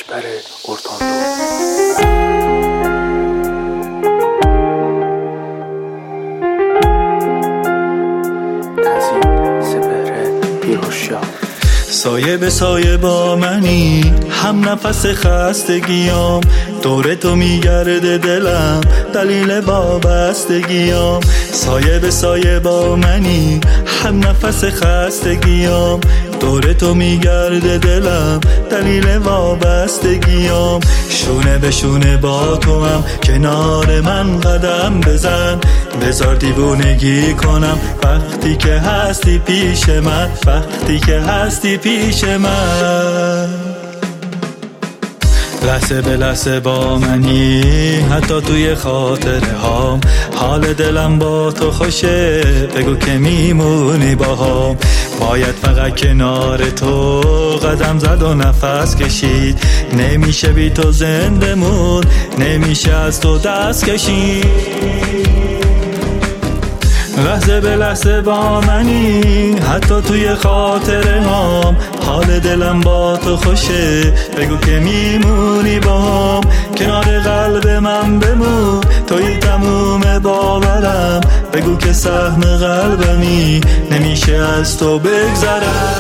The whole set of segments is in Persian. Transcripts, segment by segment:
کشور اورلاندو. سایه به سایه با منی، هم نفس خستگیام، دور تو میگرده دلم، دلیل وابستگیام. سایه به سایه با منی، هم نفس خستگیام، دور تو میگرده دلم، دلیل وابستگیام. شونه به شونه با تو هم، کنار من قدم بزن، بذار دیوونگی کنم وقتی که هستی پیش من، وقتی که هستی پیش من. لحظه به لحظه با منی، حتی توی خاطره هام، حال دلم با تو خوشه، بگو که میمونی با هم. باید فقط کنار تو قدم زد و نفس کشید، نمیشه بی تو زنده مون، نمیشه از تو دست کشید. لحظه به لحظه با منی، حتی توی خاطره هام، حال دلم با تو خوشه، بگو که میمونی با هم. کنار قلب من بمون، توی تموم باورم، بگو که سهم قلبمی، نمیشه از تو بگذرم.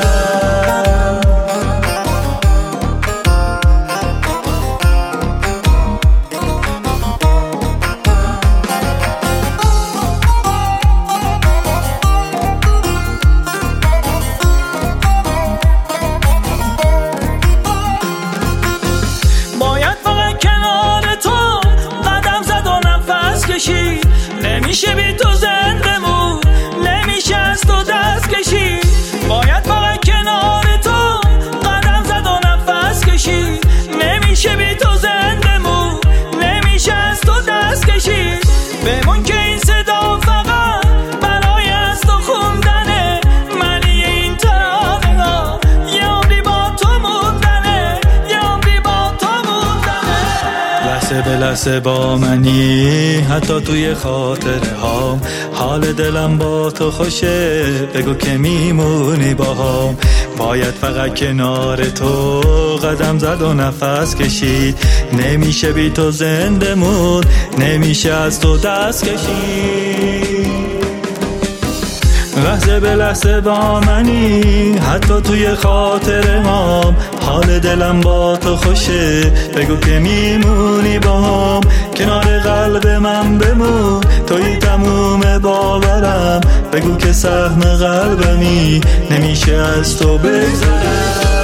نمیشه بی تو زنده مون، نمیشه از تو دست کشید. باید فقط کنار تو قدم زد و نفس کشید، نمیشه بی تو زنده مون، نمیشه از تو دست کشید. بمون که این صدا فقط برای از تو خوندنه، منی این ترانه ها یه عمری با تو موندنه، یه عمری با تو موندنه. لحظه به لحظه با منی، حتی توی خاطره هام، حال دلم با تو خوشه، بگو که میمونی با هم. باید فقط کنار تو قدم زد و نفس کشید، نمیشه بی تو زنده مون، نمیشه از تو دست کشید. لحظه به لحظه با منی، حتی توی خاطره هام، حال دلم با تو خوشه، بگو که میمونی با هم. کنار قلب من بمون، توی تموم باورم، بگو که سهم قلبمی، نمیشه از تو بگذرم.